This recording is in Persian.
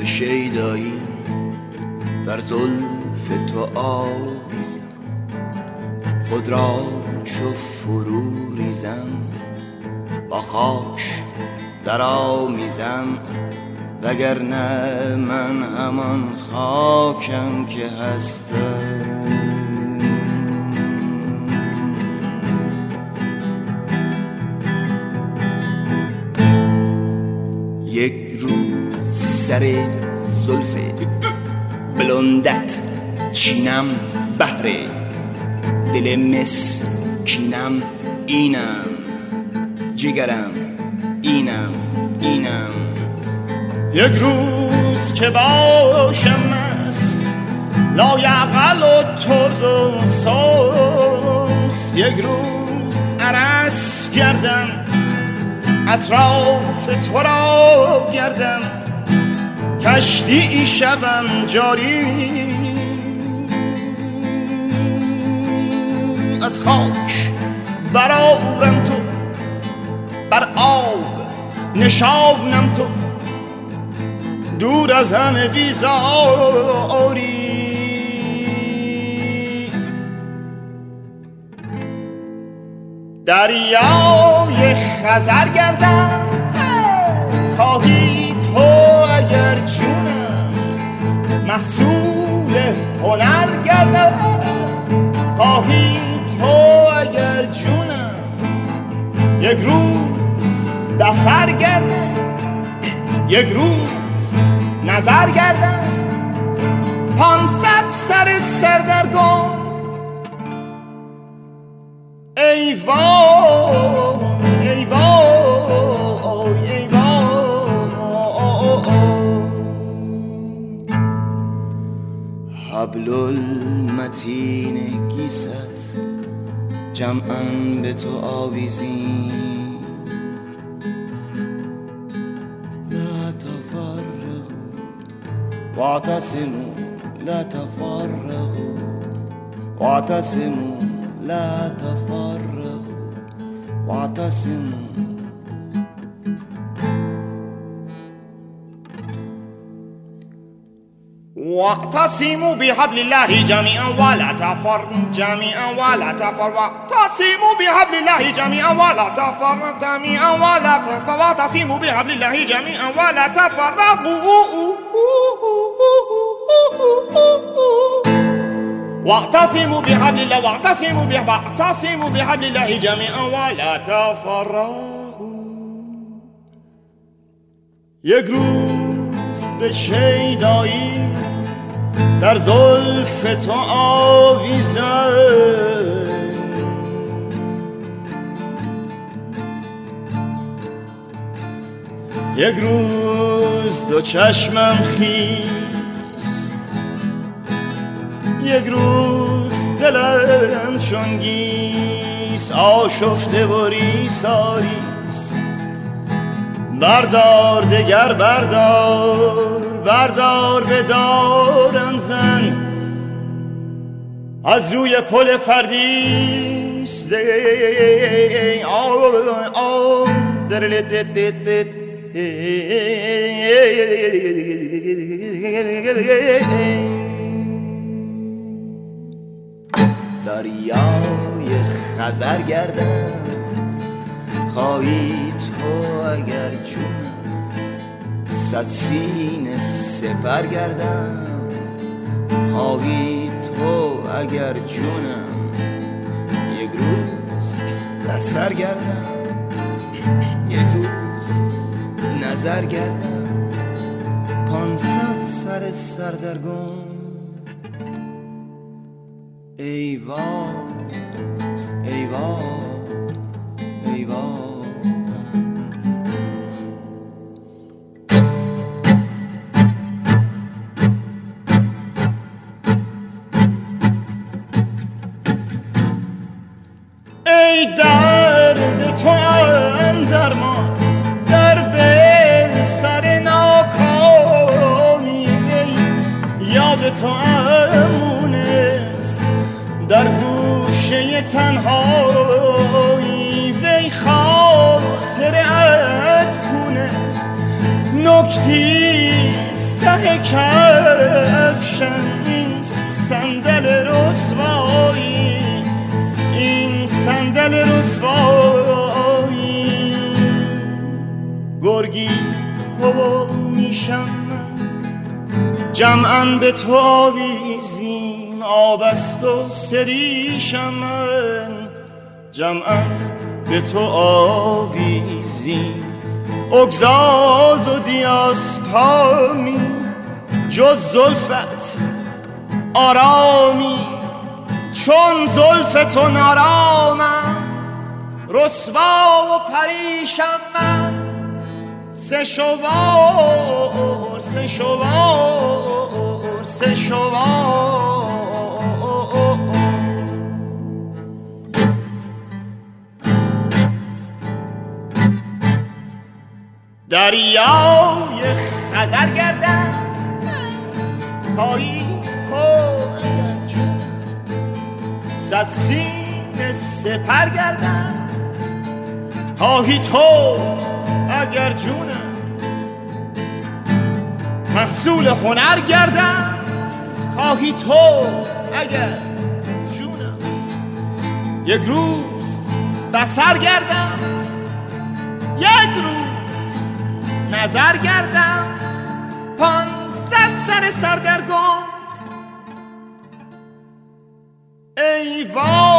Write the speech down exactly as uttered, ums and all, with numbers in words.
به شیدایی در زلف تو آویزم، خود را چو فرو ریزم با خاک در آمیزم، وگرنه من همان خاکم که هستم. یک روز سر زلف بلندت چینم، بهر دل مسکینم اینم، جگرم اینم اینم. یک روز که باشم مست لایعقل و ترد و سست، یک روز عرس گردم اطراف تو را گردم، کشتی ای شبم جاری از خاک برآورم تو، بر آب نشانم تو، دور از همه بیزاری. دریای خزر گردم خواهی تو اگر جونم، محصول هنر گردم خواهی تو اگر جونم، یک روز دستر گردم یک روز نظر گردم، پانصد سر سردرگم. ای وای ای وای ای وای، حبل المتین گیست جمعاً به تو آویزیم، لا تفرقوا واعتصموا لا تفرقوا واعتصموا لا تفرقوا واعتصموا. واعتصموا بحبل الله جميعا ولا تفرقوا جميعا ولا تفرقوا، واعتصموا بحبل الله جميعا ولا تفرقوا جميعا ولا تفرقوا، واعتصموا بحبل الله جميعا ولا تفرقوا، واعتصموا بحبل الله واعتصموا به واعتصموا بحبل الله جميعا ولا تفرقوا. یک روز به شیدایی در زلف تو آویزم، یک روز دو چشمم خیس، یک روز دلم چون گیس آشفته و ریساریس. بردار دگر بردار بردار به دارم زن، از روی پل فردیس دریای خزر گردم خواهی تو اگر جونم، صد سینه سپر گردم خواهی تو اگر جونم، یک روز نظر گردم یک روز نظر گردم، پانصد سر سردرگم. ای وای ای وای ای وای. ای درد تو اندرمان در بستر ناکامی، یاد تو امونست در گوشه تنهایی، وی خاطرت کونست نکتیست ته کفشم این صندل رسوایی، این صندل رسوایی. گرگی تو میشم جمعاً به تو آویزین، آب است و سریشم من جمعاً به تو آویزین. اگزاز و دیاسپامی جز زلفت آرامی، چون زلف تو نارامم رسوا و پریشم من. سه شوار سه شوار سه شوار دریای خزر گردم خواهی تو اگر جونم، صد سینه سپر گردم خواهی تو اگر جونم. محصول هنر گردم خواهی تو اگر جونم. یک روز بصر گردم یک روز نظر گردم، پانصد سر سردرگم. ای وای